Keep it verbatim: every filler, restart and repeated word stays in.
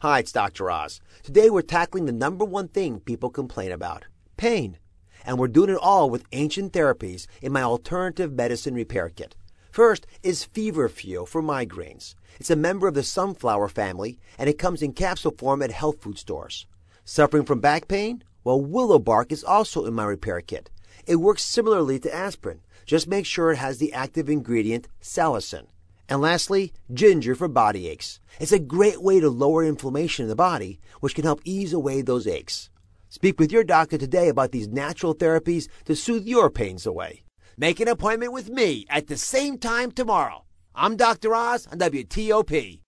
Hi, it's Doctor Oz. Today we're tackling the number one thing people complain about, pain. And we're doing it all with ancient therapies in my alternative medicine repair kit. First is Feverfew for migraines. It's a member of the sunflower family, and it comes in capsule form at health food stores. Suffering from back pain? Well, willow bark is also in my repair kit. It works similarly to aspirin. Just make sure it has the active ingredient salicin. And lastly, ginger for body aches. It's a great way to lower inflammation in the body, which can help ease away those aches. Speak with your doctor today about these natural therapies to soothe your pains away. Make an appointment with me at the same time tomorrow. I'm Doctor Oz on W T O P.